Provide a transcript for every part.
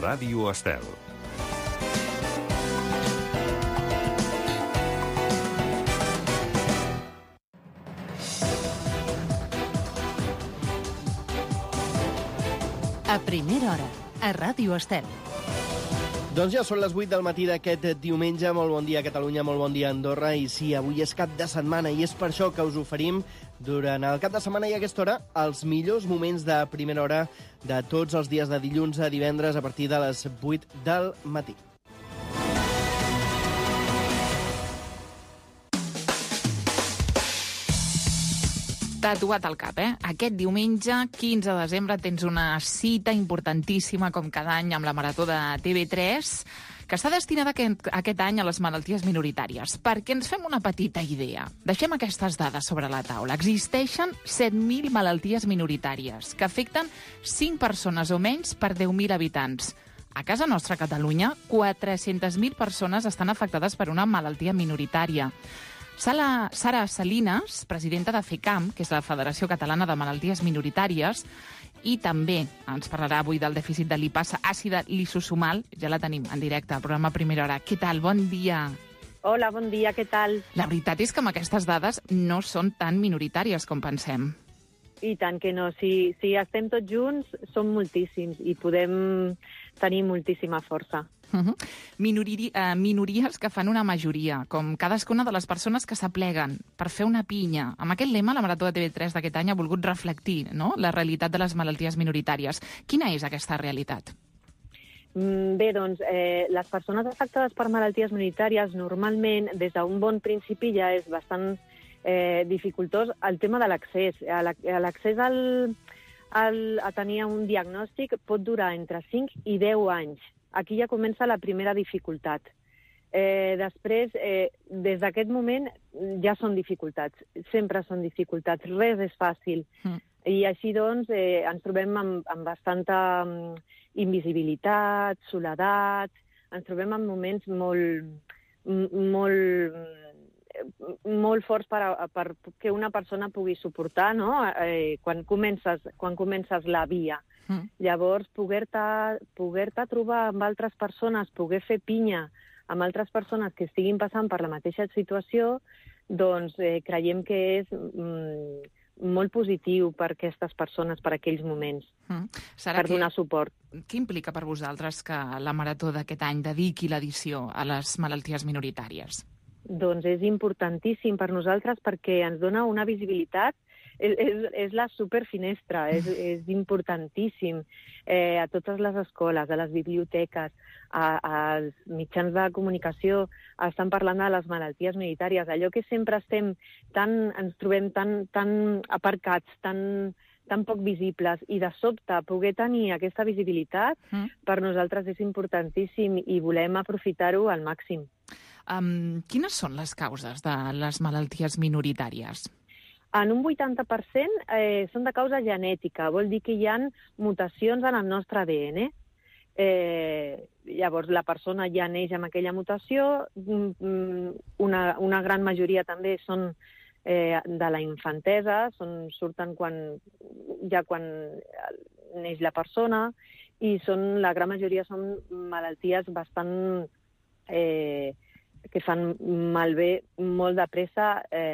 Ràdio Estel. A primera hora, a Ràdio Estel. Doncs ja són les 8 del matí d'aquest diumenge. Molt bon dia, Catalunya, molt bon dia, Andorra. I sí, avui és cap de setmana i és per això que us oferim durant el cap de setmana i a aquesta hora els millors moments de primera hora de tots els dies de dilluns a divendres a partir de les 8 del matí. Tatuat al cap, Aquest diumenge, 15 de desembre, tens una cita importantíssima, com cada any, amb la Marató de TV3, que està destinada aquest any a les malalties minoritàries. Perquè ens fem una petita idea. Deixem aquestes dades sobre la taula. Existeixen 7.000 malalties minoritàries, que afecten 5 persones o menys per 10.000 habitants. A casa nostra, a Catalunya, 400.000 persones estan afectades per una malaltia minoritària. Sara Salinas, presidenta de FECAM, que és la Federació Catalana de Malalties Minoritàries, i també ens parlarà avui del dèficit de lipasa àcida lisosomal. Ja la tenim en directe al programa Primera Hora. Què tal? Bon dia. Hola, bon dia, què tal? La veritat és que amb aquestes dades no són tan minoritàries com pensem. I tant que no. Si estem tots junts, som moltíssims i podem tenir moltíssima força. Minories que fan una majoria, com cadascuna de les persones que s'apleguen per fer una pinya. Amb aquest lema, la Marató de TV3 d'aquest any ha volgut reflectir, no?, la realitat de les malalties minoritàries. Quina és aquesta realitat? Bé, doncs, les persones afectades per malalties minoritàries normalment, des d'un bon principi, ja és bastant dificultós el tema de l'accés. L'accés a tenir un diagnòstic pot durar entre 5 i 10 anys. Aquí ja comença la primera dificultat. Després, des d'aquest moment, ja són dificultats. Sempre són dificultats. Res és fàcil. I així, doncs, ens trobem amb bastanta invisibilitat, soledat. Ens trobem en moments molt forts per que una persona pugui suportar, no?, quan comences la via. Llavors, poder-te trobar amb altres persones, poder fer pinya amb altres persones que estiguin passant per la mateixa situació, doncs creiem que és molt positiu per aquestes persones, per aquells moments, per donar suport. Què implica per vosaltres que la Marató d'aquest any dediqui l'edició a les malalties minoritàries? Doncs és importantíssim per nosaltres perquè ens dona una visibilitat. És la superfinestra, és importantíssim. A totes les escoles, a les biblioteques, als mitjans de comunicació estan parlant de les malalties minoritàries. Allò que sempre ens trobem tan aparcats, tan poc visibles, i de sobte poder tenir aquesta visibilitat, per nosaltres és importantíssim i volem aprofitar-ho al màxim. Quines són les causes de les malalties minoritàries? En un 80% són de causa genètica, vol dir que hi ha mutacions en el nostre ADN. Llavors, la persona ja neix amb aquella mutació, una gran majoria també són de la infantesa, surten quan neix la persona, i la gran majoria són malalties bastant que fan malbé molt de pressa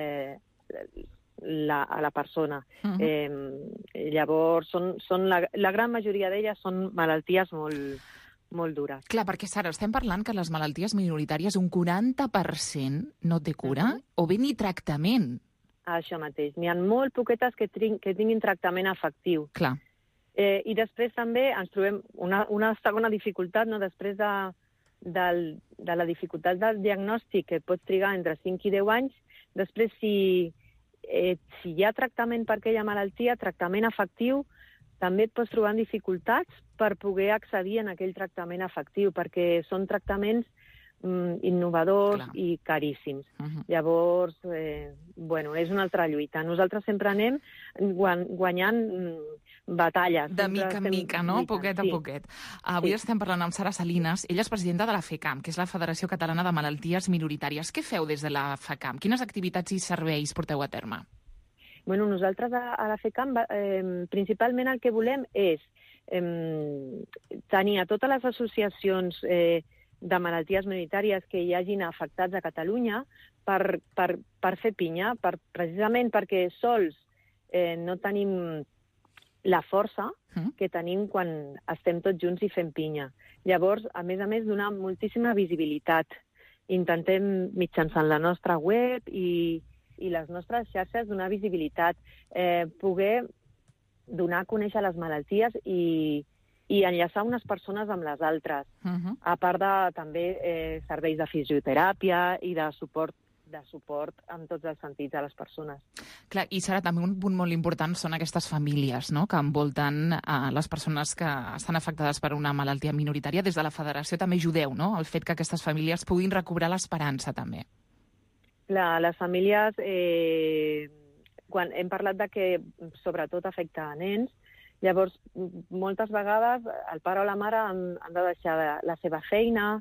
a la persona. Llavors, la gran majoria d'elles són malalties molt dures. Clar, perquè, Sara, estem parlant que les malalties minoritàries un 40% no té cura o bé ni tractament. Això mateix. N'hi ha molt poquetes que tinguin tractament efectiu. Clar. I després també ens trobem una segona dificultat, no?, després de la dificultat del diagnòstic, que pot trigar entre 5 i 10 anys. Després, si hi ha tractament per aquella malaltia, tractament efectiu, també et pots trobar en dificultats per poder accedir a aquell tractament efectiu, perquè són tractaments innovadors i caríssims. Llavors, és una altra lluita. Nosaltres sempre anem guanyant batalles. De mica en mica, no? Poquet a poquet. Avui estem parlant amb Sara Salinas. Ella és presidenta de la FECAM, que és la Federació Catalana de Malalties Minoritàries. Què feu des de la FECAM? Quines activitats i serveis porteu a terme? Nosaltres a la FECAM principalment el que volem és tenir a totes les associacions de malalties minoritàries que hi hagin afectats a Catalunya per fer pinya, precisament perquè sols no tenim la força que tenim quan estem tots junts i fem pinya. Llavors, a més, donar moltíssima visibilitat. Intentem, mitjançant la nostra web i les nostres xarxes, donar visibilitat, poder donar a conèixer les malalties i enllaçar unes persones amb les altres, a part de també serveis de fisioteràpia i de suport en tots els sentits a les persones. Clar, i Sara, també un punt molt important són aquestes famílies, no?, que envolten les persones que estan afectades per una malaltia minoritària. Des de la Federació també ajudeu, no?, el fet que aquestes famílies puguin recobrar l'esperança, també. Clar, les famílies, quan hem parlat de que sobretot afecta a nens, llavors moltes vegades el pare o la mare han de deixar la seva feina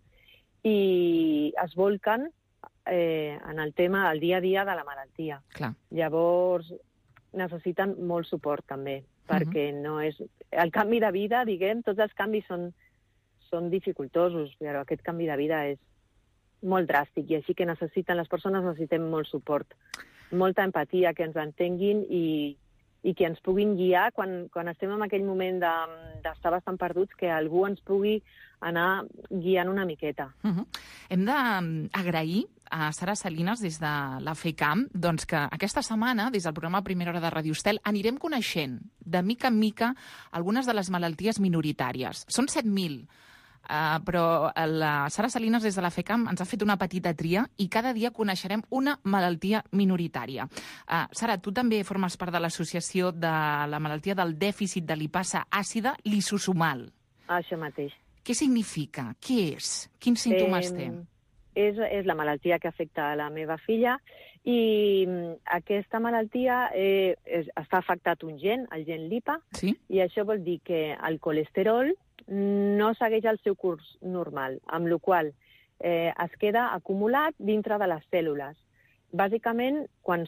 i es volquen en el tema del dia a dia de la malaltia. Clar. Llavors, necessiten molt suport, també, perquè no és... El canvi de vida, diguem, tots els canvis són dificultosos, però aquest canvi de vida és molt dràstic, i així que les persones necessitem molt suport, molta empatia, que ens entenguin i que ens puguin guiar quan estem en aquell moment d'estar bastant perduts, que algú ens pugui anar guiant una miqueta. Hem d'agrair a Sara Salinas, des de la FECAM, doncs que aquesta setmana, des del programa Primera Hora de Radio Estel, anirem coneixent de mica en mica algunes de les malalties minoritàries. Són 7.000, però la Sara Salinas, des de la FECAM, ens ha fet una petita tria i cada dia coneixerem una malaltia minoritària. Sara, tu també formes part de l'associació de la malaltia del dèficit de lipasa àcida lisosomal. Això mateix. Què significa? Què és? Quins símptomes té? És la malaltia que afecta a la meva filla i aquesta malaltia està afectat un gen, el gen LIPA, sí? I això vol dir que el colesterol no segueix el seu curs normal, amb la qual es queda acumulat dintre de les cèl·lules. Bàsicament, quan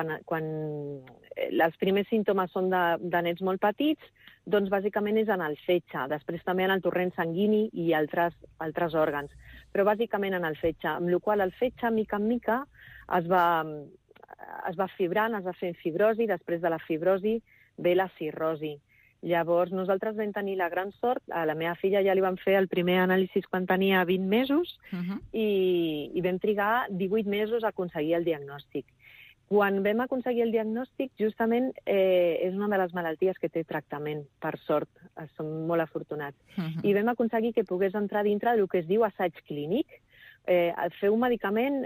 els primers símptomes són de nens molt petits, doncs bàsicament és en el fetge, després també en el torrent sanguini i altres òrgans, però bàsicament en el fetge, amb la qual el fetge, mica en mica, es va fibrant, es va fent fibrosi, després de la fibrosi ve la cirrosi. Llavors, nosaltres vam tenir la gran sort, a la meva filla ja li vam fer el primer anàlisi quan tenia 20 mesos i vam trigar 18 mesos a aconseguir el diagnòstic. Quan vam aconseguir el diagnòstic, justament és una de les malalties que té tractament, per sort, som molt afortunats. I vam aconseguir que pogués entrar dintre del que es diu assaig clínic. Fer un medicament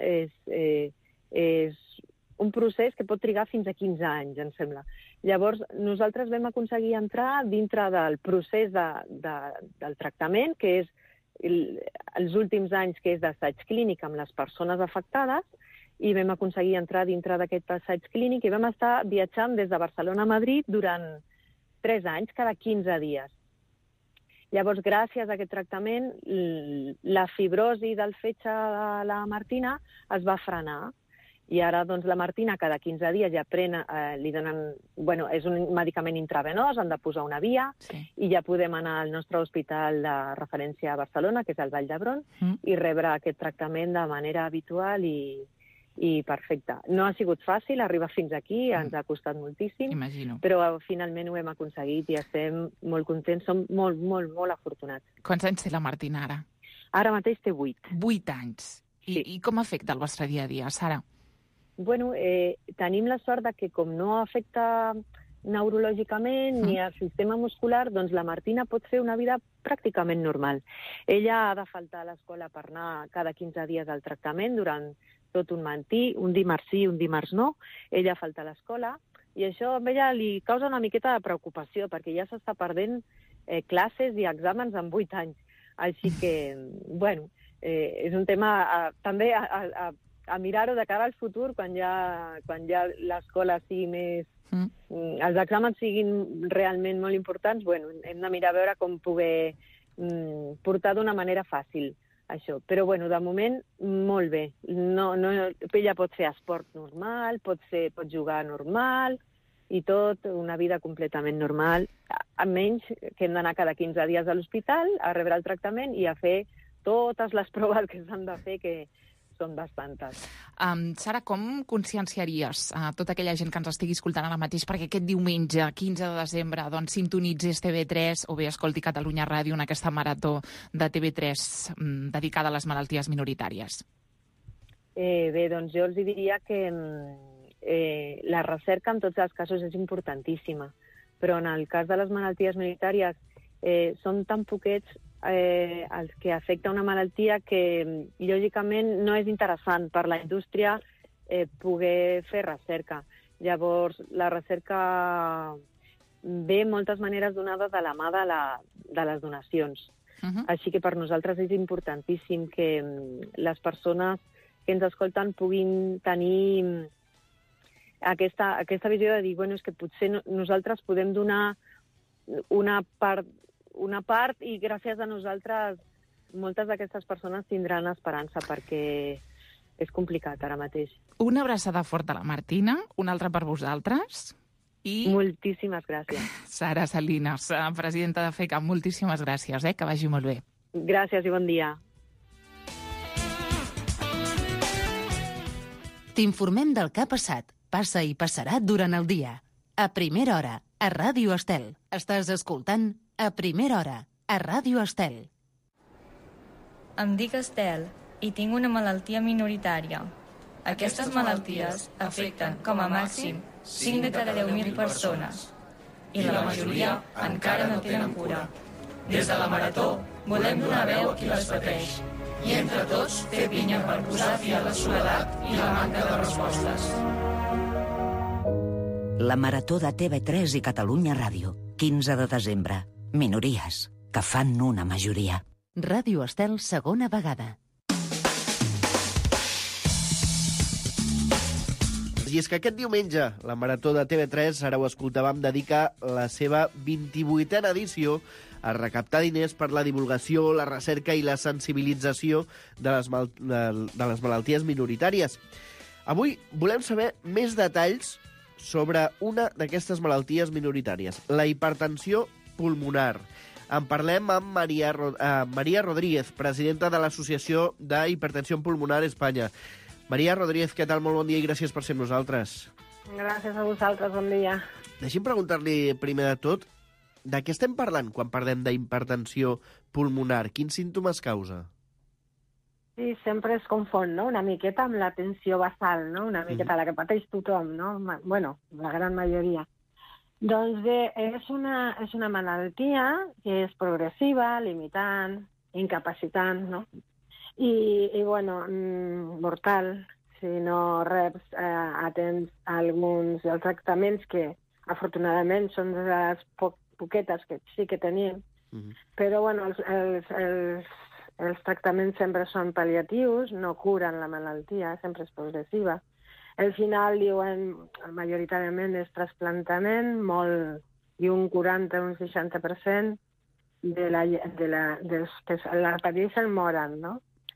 és un procés que pot trigar fins a 15 anys, em sembla. Llavors, nosaltres vam aconseguir entrar dintre del procés del tractament, que és els últims anys, que és d'assaig clínic amb les persones afectades, i vam aconseguir entrar dintre d'aquest assaig clínic i vam estar viatjant des de Barcelona a Madrid durant 3 anys, cada 15 dies. Llavors, gràcies a aquest tractament, la fibrosi del fetge de la Martina es va frenar. I ara, doncs, la Martina cada 15 dies ja li donen... Bueno, és un medicament intravenós, han de posar una via, i ja podem anar al nostre hospital de referència a Barcelona, que és el Vall d'Hebron, i rebre aquest tractament de manera habitual i perfecta. No ha sigut fàcil arribar fins aquí, ens ha costat moltíssim, però finalment ho hem aconseguit i estem molt contents, som molt, molt, molt afortunats. Quants anys té la Martina ara? Ara mateix té 8. 8 anys. I com afecta el vostre dia a dia, Sara? Bueno, tenim la sort de que com no afecta neurològicament ni al sistema muscular, doncs la Martina pot fer una vida pràcticament normal. Ella ha de faltar a l'escola per anar cada 15 dies al tractament durant tot un matí, un dimarts sí, un dimarts no. Ella falta a l'escola i això a ella li causa una miqueta de preocupació perquè ja s'està perdent classes i exàmens en 8 anys. Així que, bueno, és un tema també a mirar-ho de cara al futur, quan ja l'escola sigui més... els exàmens siguin realment molt importants, bueno, hem de mirar a veure com poder portar d'una manera fàcil això. Però, bueno, de moment, molt bé. Ella pot fer esport normal, pot jugar normal, i tot, una vida completament normal, a menys que hem d'anar cada 15 dies a l'hospital a rebre el tractament i a fer totes les proves que s'han de fer, que són bastantes. Sara, com conscienciaries a tota aquella gent que ens estigui escoltant ara mateix perquè aquest diumenge, 15 de desembre, doncs sintonitzés TV3 o bé escolti Catalunya Ràdio en aquesta marató de TV3 dedicada a les malalties minoritàries? Bé, doncs jo els diria que la recerca en tots els casos és importantíssima, però en el cas de les malalties minoritàries són tan poquets els que afecta una malaltia que, lògicament, no és interessant per la indústria poder fer recerca. Llavors, la recerca ve moltes maneres donada de la mà de les donacions. Així que per nosaltres és importantíssim que les persones que ens escolten puguin tenir aquesta visió de dir, bueno, és que potser nosaltres podem donar una part i gràcies a nosaltres moltes d'aquestes persones tindran esperança perquè és complicat ara mateix. Una abraçada forta a la Martina, una altra per vosaltres. I moltíssimes gràcies. Sara Salinas, presidenta de FECA, moltíssimes gràcies, que vagi molt bé. Gràcies i bon dia. T'informem del que ha passat, passa i passarà durant el dia. A primera hora, a Ràdio Estel. Estàs escoltant A primera hora, a Ràdio Estel. Em dic Estel i tinc una malaltia minoritària. Aquestes malalties afecten, com a màxim, 5 de cada 10.000 persones. I la majoria encara no tenen cura. Des de la Marató volem donar veu a qui les pateix. I entre tots fer pinya per posar fi a la soledat i la manca de respostes. La Marató de TV3 i Catalunya Ràdio, 15 de desembre. Minories, que fan una majoria. Ràdio Estel, segona vegada. I és que aquest diumenge, la Marató de TV3, ara ho escoltàvem, dedica la seva 28a edició a recaptar diners per la divulgació, la recerca i la sensibilització de les malalties minoritàries. Avui volem saber més detalls sobre una d'aquestes malalties minoritàries, la hipertensió pulmonar. En parlem amb Maria Rodríguez, presidenta de l'Associació d'Hipertensió Pulmonar Espanya. Maria Rodríguez, què tal? Molt bon dia i gràcies per ser amb nosaltres. Gràcies a vosaltres, bon dia. Deixi'm preguntar-li primer de tot, de què estem parlant quan parlem d'hipertensió pulmonar? Quins símptomes causa? Sí, sempre es confon, no?, una miqueta amb la tensió basal, no?, una miqueta la que pateix tothom, no?, bueno, la gran majoria. Doncs bé, és una malaltia que és progressiva, limitant, incapacitant, no?, i bueno, mortal, si no reps a temps alguns dels tractaments que, afortunadament, són de les poquetes que sí que tenim, però bueno, els tractaments sempre són pal·liatius, no curen la malaltia, sempre és progressiva. Al final diuen, majoritàriament és trasplantament, i un 40 o un 60% dels que la pateixen moren, no?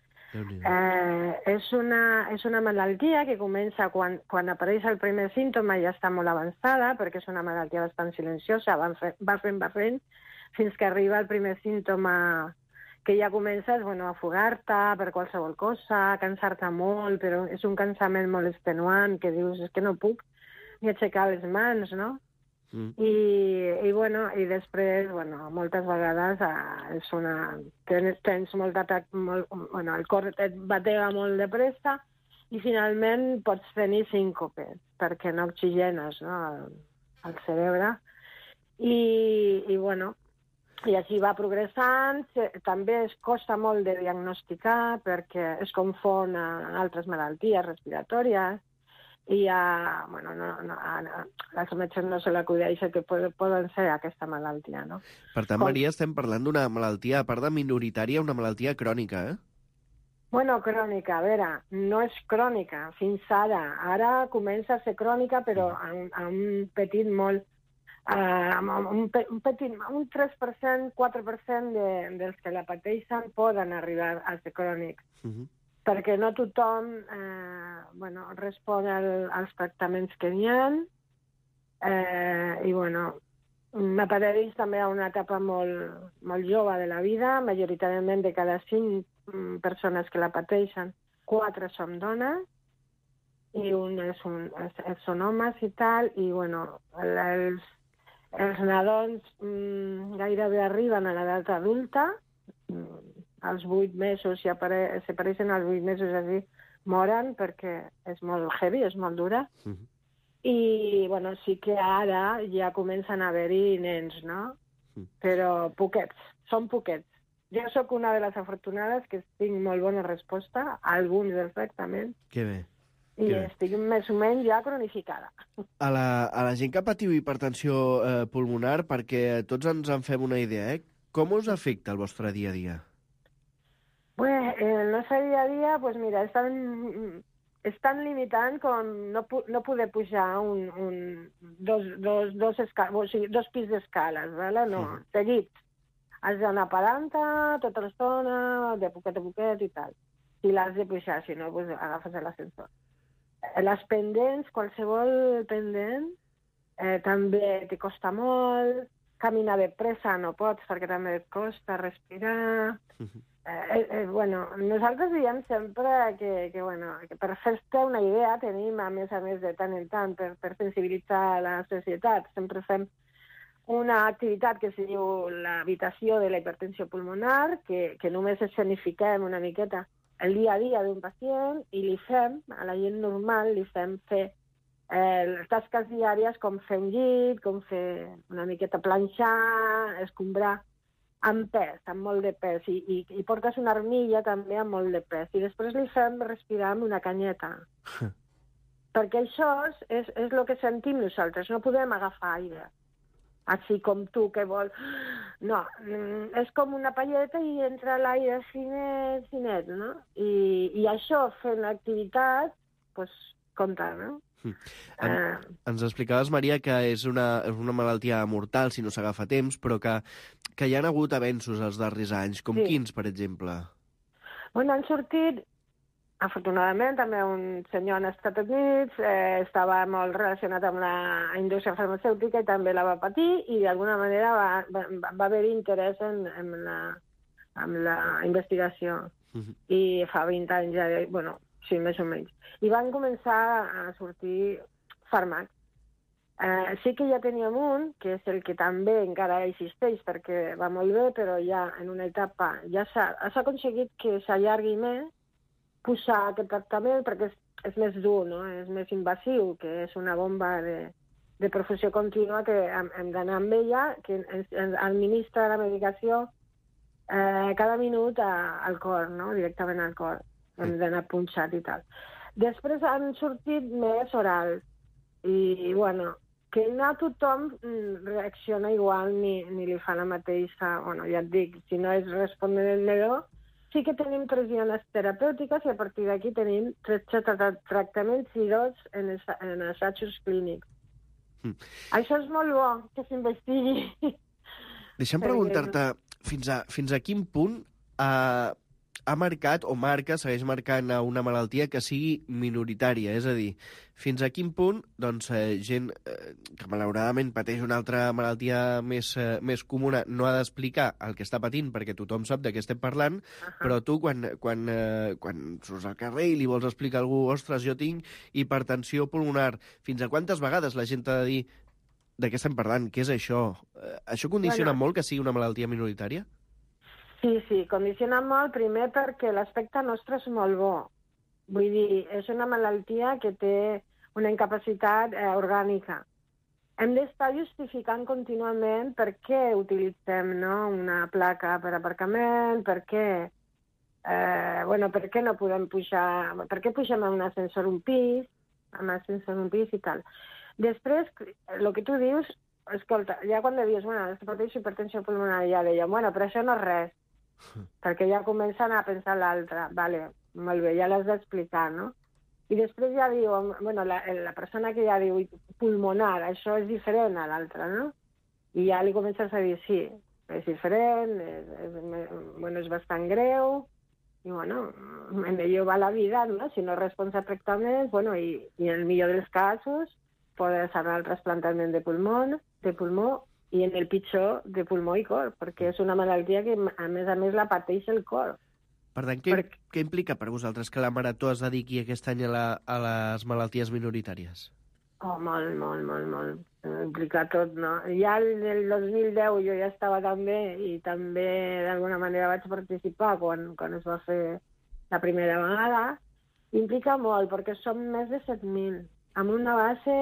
És una malaltia que comença quan apareix el primer símptoma, ja està molt avançada, perquè és una malaltia bastant silenciosa, va fent, fins que arriba el primer símptoma que ja comences a afogar-te per qualsevol cosa, cansar-te molt, però és un cansament molt extenuant, que dius, és que no puc ni aixecar les mans, no? I després, moltes vegades tens molt d'atac, el cor et batega molt de pressa i finalment pots tenir síncope, perquè no oxigenes, no, el cerebre. I així va progressant. També es costa molt de diagnosticar perquè es confon a altres malalties respiratòries i els metges no se l'acudeixen que poden ser aquesta malaltia, no? Per tant, Maria, estem parlant d'una malaltia, a part de minoritària, una malaltia crònica, eh? Bueno, crònica, a veure, no és crònica fins ara. Ara comença a ser crònica, però a un petit molt... un 3%, 4% dels que la pateixen poden arribar a ser crònics. Perquè no tothom respon als tractaments que n'hi ha. I, bueno, m'apareix també a una etapa molt jove de la vida, majoritàriament de cada 5 persones que la pateixen, 4 som dones, i un són homes i tal, i, bueno, els nadons gairebé arriben a l'edat adulta, als 8 mesos, si apareixen als 8 mesos així, moren perquè és molt heavy, és molt dura. I, bueno, sí que ara ja comencen a haver-hi nens, no? Però poquets, són poquets. Jo sóc una de les afortunades que tinc molt bona resposta, a alguns dels tractaments. Que bé. I estic més o menys ja cronificada. A la gent que patiu hipertensió pulmonar, perquè tots ens en fem una idea, com us afecta el vostre dia a dia? Pues el nostre dia a dia, pues mira, és tan limitant com no poder pujar dos pis d'escales, ¿vale? No, seguit. Has d'anar parant-te tota l'estona, de poquet a poquet i tal. Si l'has de pujar, si no, pues agafes l'ascensor. Les pendents, qualsevol pendent, també t'hi costa molt, caminar de pressa no pots perquè també et costa respirar. Bueno, nosaltres diem sempre que per fer-te una idea tenim, a més de tant en tant, per sensibilitzar la societat, sempre fem una activitat que se diu l'habitació de la hipertensió pulmonar, que només escenifiquem una miqueta el dia a dia d'un pacient i li fem, a la gent normal, li fem fer les tasques diàries com fer un llit, com fer una miqueta planxar, escombrar, amb pes, amb molt de pes, i portes una armilla també amb molt de pes, i després li fem respirar amb una canyeta. Perquè això és el que sentim nosaltres, no podem agafar aire. Així com tu, que vols... No, és com una palleta i entra l'aire finet, no? I això, fent l'activitat, doncs, compta, no? Ens explicaves, Maria, que és una malaltia mortal si no s'agafa a temps, però que hi ha hagut avenços els darrers anys, com quins, per exemple? Bueno, han sortit, afortunadament, també un senyor als Estats Units, estava molt relacionat amb la indústria farmacèutica i també la va patir, i d'alguna manera va haver interès en la investigació. I fa 20 anys ja, bueno, sí, més o menys. I van començar a sortir fàrmacs. Sí que ja teníem un, que és el que també encara existeix perquè va molt bé, però ja en una etapa ja s'ha aconseguit que s'allargui més, posar aquest tractament perquè és més dur, no? És més invasiu, que és una bomba de perfusió contínua que hem d'anar amb ella, que ens administra la medicació cada minut al cor, no? Directament al cor. Hem d'anar punxat i tal. Després han sortit més orals. I, bueno, que no tothom reacciona igual ni li fa la mateixa... Bueno, ja et dic, si no és respondent sí que tenim 3 guiones terapèutiques i a partir d'aquí tenim 13 tractaments i 2 en assajos clínics. Això és molt bo, que s'investigui. Deixa'm preguntar-te fins a quin punt ha marcat o segueix marcant una malaltia que sigui minoritària, és a dir, fins a quin punt gent que malauradament pateix una altra malaltia més comuna no ha d'explicar el que està patint perquè tothom sap de què estem parlant, però tu quan surts al carrer i li vols explicar a algú, ostres, jo tinc hipertensió pulmonar, fins a quantes vegades la gent t'ha de dir de què estem parlant, què és això? Això condiciona molt que sigui una malaltia minoritària? Sí, condiciona molt, primer perquè l'aspecte nostre és molt bo. Vull dir, és una malaltia que té una incapacitat orgànica. Hem d'estar justificant contínuament per què utilitzem una placa per aparcament, per què no podem pujar, per què pugem amb un ascensor un pis, i tal. Després, el que tu dius, escolta, ja quan dius, pateixo hipertensió pulmonar, ja dèiem, però això no és res. Perquè ja comencen a pensar l'altre. Vale, molt bé, ja l'has d'explicar, no? I després ja diu, la persona que ja diu pulmonar, això és diferent a l'altre, no? I ja li comences a dir, sí, és diferent, és bastant greu, i millor va la vida, no? Si no respons a tractaments, i en el millor dels casos, poder sanar el trasplantament de pulmó i en el pitjor de pulmó i cor, perquè és una malaltia que a més la pateix el cor. Per tant, què implica per vosaltres que la Marató es dediqui aquest any a les malalties minoritàries? Oh, molt. Implica tot, no? Ja el 2010 jo ja estava també i també d'alguna manera vaig participar quan es va fer la primera vegada. Implica molt, perquè som més de 7.000, amb una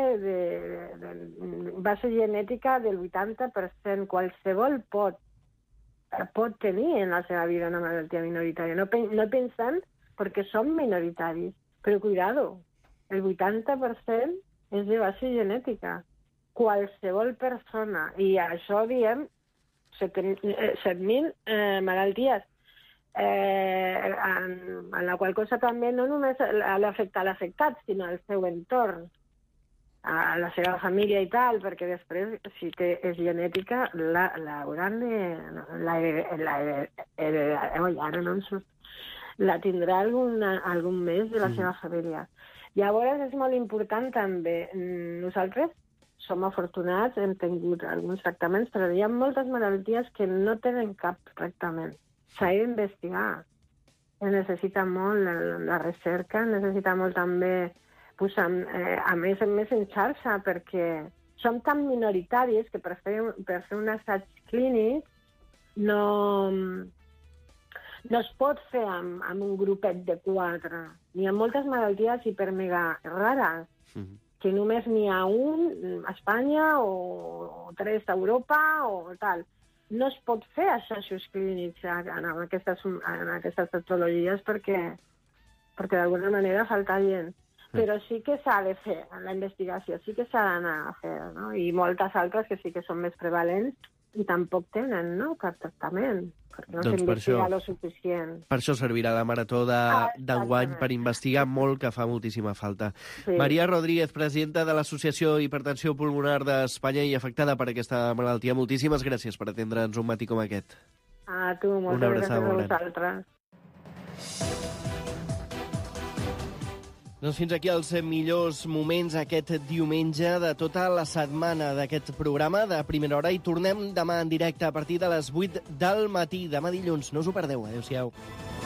base genètica del 80%. Qualsevol pot tenir en la seva vida una malaltia minoritària. No pensant perquè som minoritaris, però cuidado, el 80% és de base genètica. Qualsevol persona, i això diem 7.000 malalties, en la qual cosa també no només l'afecta l'afectat, sinó el seu entorn, a la seva família i tal, perquè després, si és genètica, la tindrà algun més de la seva família. Llavors és molt important també. Nosaltres som afortunats, hem tingut alguns tractaments, però hi ha moltes malalties que no tenen cap tractament. S'ha d'investigar. Es necessita molt la recerca, necessita molt també posar, a més en xarxa, perquè som tan minoritaris que per fer un assaig clínic no es pot fer amb un grupet de 4. Hi ha moltes malalties hipermega rares, que només n'hi ha un a Espanya o 3 a Europa o tal. No es pot fer assajos clínics en aquestes patologies perquè d'alguna manera falta gent. Però sí que s'ha de fer, la investigació sí que s'ha d'anar a fer, no? I moltes altres que sí que són més prevalents i tampoc tenen, no?, cap tractament, perquè no s'investiga lo suficient. Per això servirà la Marató d'enguany, per investigar molt, que fa moltíssima falta. Sí. Maria Rodríguez, presidenta de l'Associació Hipertensió Pulmonar d'Espanya i afectada per aquesta malaltia, moltíssimes gràcies per atendre'ns un matí com aquest. A tu, moltes gràcies a vosaltres. Doncs fins aquí els millors moments aquest diumenge de tota la setmana d'aquest programa de Primera Hora i tornem demà en directe a partir de les 8 del matí, demà dilluns. No us ho perdeu. Adéu-siau.